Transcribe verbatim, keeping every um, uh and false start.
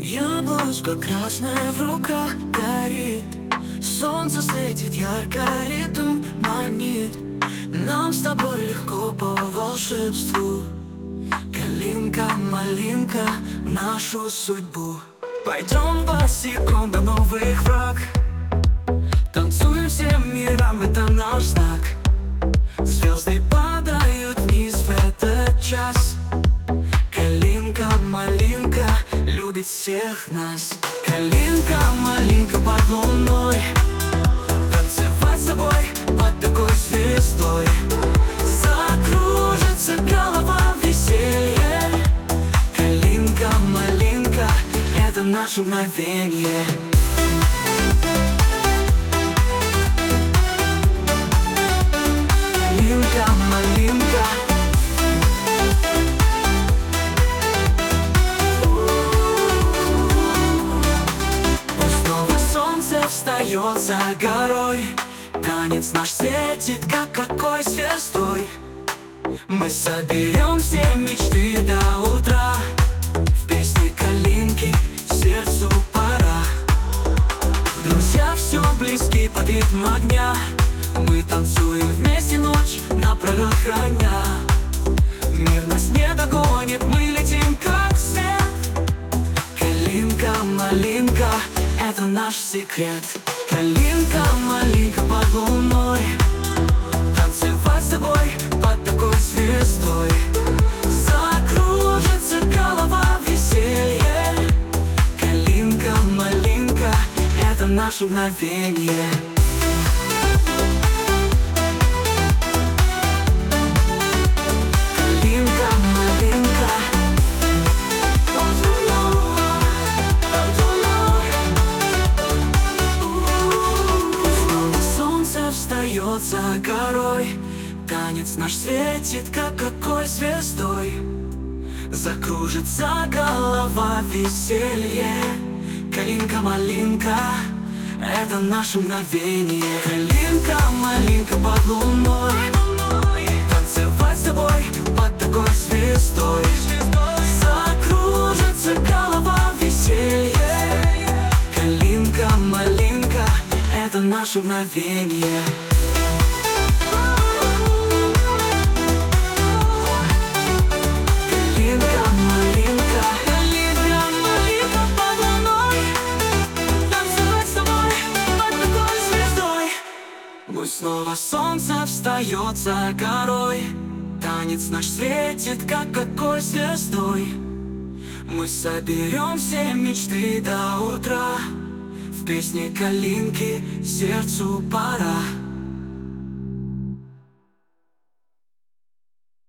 Яблочко красное в руках горит, солнце светит ярко, ритм манит. Нам с тобой легко по волшебству. Калинка, малинка, нашу судьбу. Пойдем босиком до новых враг, танцуем всем миром, это наш знак. Звезды падают вниз в этот час. Калинка, малинка любит всех нас. Калинка, малинка под луной, танцевать с тобой под такой звездой. Закружится голова в веселье. Калинка, малинка, это наше мгновенье. Калинка, малинка, снова солнце встает за горой, танец наш светит, как какой звездой. Мы соберем все мечты до утра, в песне калинки сердцу пора. Друзья все близки под ритм огня, мы танцуем вместе ночь напролет храня. Мир нас не догонит, мы летим как свет. Калинка, малинка, это наш секрет. Калинка, малинка под луной, танцевать с тобой под такой звездой. Закружится голова в веселье. Калинка, малинка, это наше мгновенье. Калинка, малинка, снова солнце встает за горой, танец наш светит, как какой звездой. Закружится голова в веселье. Калинка, малинка, это наше мгновенье. Калинка, малинка под луной, танцевать с тобой под такой звездой. Закружится голова в веселье. Калинка, малинка, это наше мгновенье. Калинка, малинка, калинка, малинка под луной, танцевать с тобой под такой звездой. Пусть снова солнце встает за горой, танец наш светит, как какой звездой. Мы соберем все мечты до утра, в песне калинки сердцу пора.